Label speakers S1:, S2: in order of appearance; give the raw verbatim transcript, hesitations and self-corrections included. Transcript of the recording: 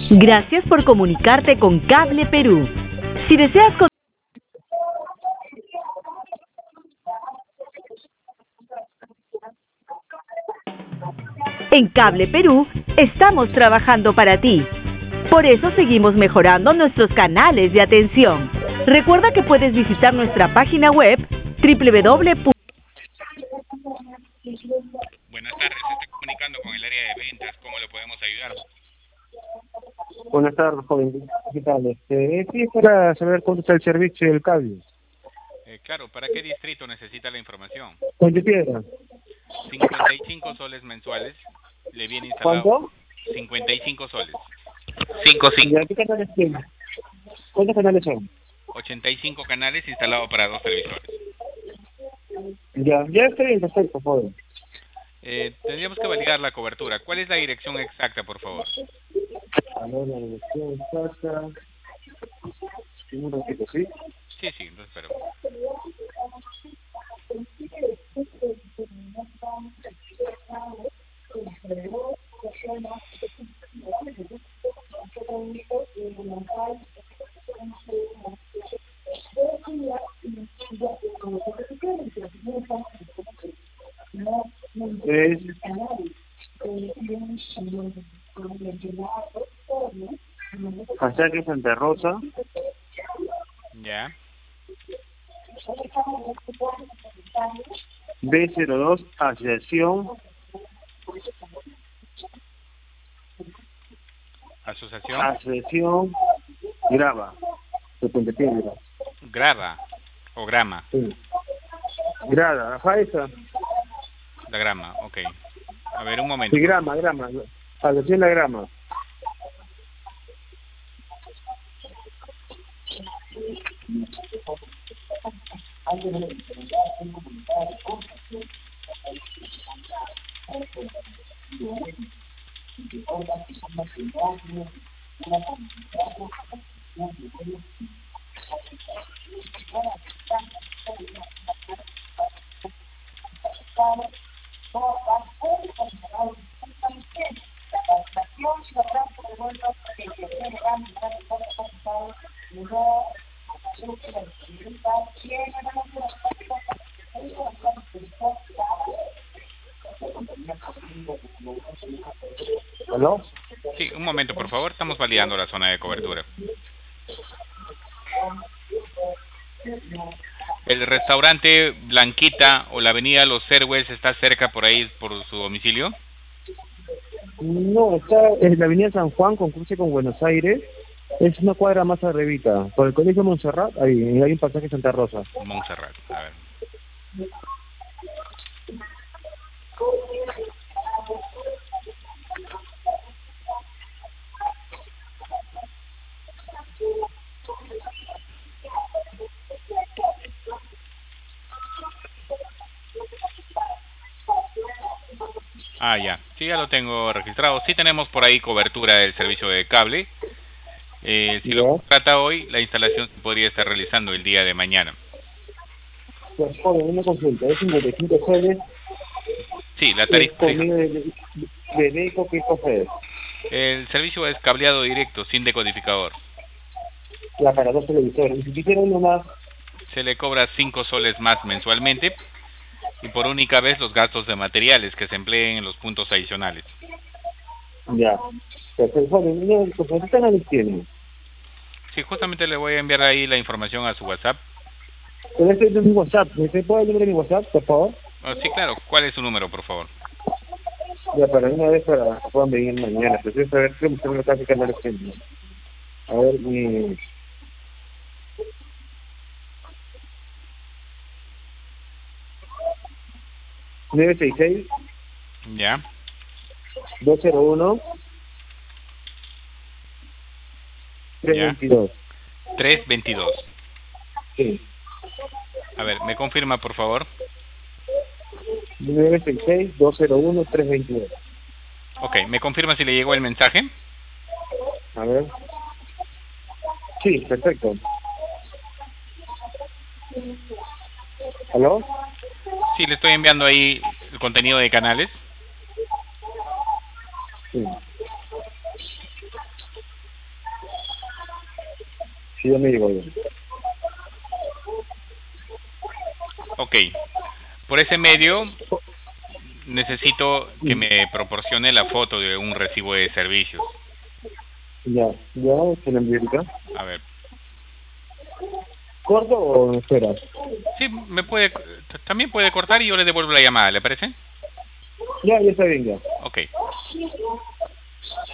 S1: Gracias por comunicarte con Cable Perú. Si deseas con En Cable Perú estamos trabajando para ti. Por eso seguimos mejorando nuestros canales de atención. Recuerda que puedes visitar nuestra página web doble u doble u doble u.
S2: Buenas tardes, estoy comunicando con el área de ventas. ¿Cómo le podemos ayudar?
S3: Buenas tardes, joven. ¿Qué tal? Este, sí, es para saber cuánto está el servicio del cable.
S2: Eh, claro, ¿para qué distrito necesita la información?
S3: Puente Piedra.
S2: cincuenta y cinco soles mensuales. Le viene instalado
S3: ¿Cuánto?
S2: cincuenta y cinco soles. cinco
S3: ¿Ya
S2: cinco.
S3: qué canales tiene? ¿Cuántos canales son?
S2: ochenta y cinco canales instalado para dos televisores.
S3: Ya, ya estoy bien, perfecto, joven.
S2: Eh, tendríamos que validar la cobertura. ¿Cuál es la dirección exacta, por favor?
S3: A ver, la dirección exacta. Un ratito, ¿sí?
S2: Sí, sí, lo espero.
S3: Es Pasaje Santa Rosa,
S2: Ya.
S3: B cero dos, Asociación,
S2: Asociación
S3: Asociación Grava, de Puente Piedra.
S2: Grava o Grama.
S3: Sí. Grada, ajá, esa.
S2: La Grama, ok. A ver, un momento.
S3: Sí, grama, grama. Asociación La Grama. ¿Aló?
S2: Sí, un momento, por favor. Estamos validando la zona de cobertura. ¿El restaurante Blanquita o la avenida Los Cerwes está cerca por ahí, por su domicilio?
S3: No, está en la avenida San Juan, con cruce con Buenos Aires. Es una cuadra más arribita. Por el colegio Montserrat, ahí hay un pasaje Santa Rosa.
S2: Montserrat, a ver. Ah, ya. Sí, ya lo tengo registrado. Sí tenemos por ahí cobertura del servicio de cable. Eh, si
S3: ¿Ya?
S2: lo contrata hoy, la instalación se podría estar realizando el día de mañana.
S3: Pues joven, una consulta. Es cincuenta y cinco soles.
S2: Sí, la
S3: Es
S2: tarifa, diga.
S3: comida de, de, de Deco, ¿qué cosa es?
S2: El servicio es cableado directo, sin decodificador.
S3: Ya, para dos televisores. Y si quisiera uno más,
S2: Se le cobra cinco soles más mensualmente y por única vez los gastos de materiales que se empleen en los puntos adicionales.
S3: ya. Pero, joven, no, pues, ¿qué canales tiene?
S2: Sí, justamente le voy a enviar ahí la información a su WhatsApp.
S3: Pero este es mi WhatsApp. ¿Me puede dar el número de mi WhatsApp, por favor?
S2: Oh, sí, claro. ¿Cuál es su número, por favor?
S3: Ya, para una vez para que puedan venir mañana. Pues yo saber qué me está qué canales tiene. A ver, mi... nueve seis seis,
S2: Ya,
S3: dos cero uno, tres
S2: ya.
S3: veintidós.
S2: tres veintidós.
S3: Sí.
S2: A ver, ¿me confirma, por favor?
S3: nueve seis seis, dos cero uno, tres veintidós.
S2: Ok, ¿me confirma si le llegó el mensaje?
S3: A ver. Sí, perfecto. ¿Aló?
S2: Sí, le estoy enviando ahí el contenido de canales.
S3: Sí. Sí, ya me llegó ya.
S2: Ok. Por ese medio necesito que me proporcione la foto de un recibo de servicios.
S3: Ya, ya, se la envío ahorita.
S2: A ver.
S3: ¿Corto o esperas?
S2: Sí, me puede, también puede cortar y yo le devuelvo la llamada, ¿le parece?
S3: Ya, ya está bien, ya.
S2: Ok.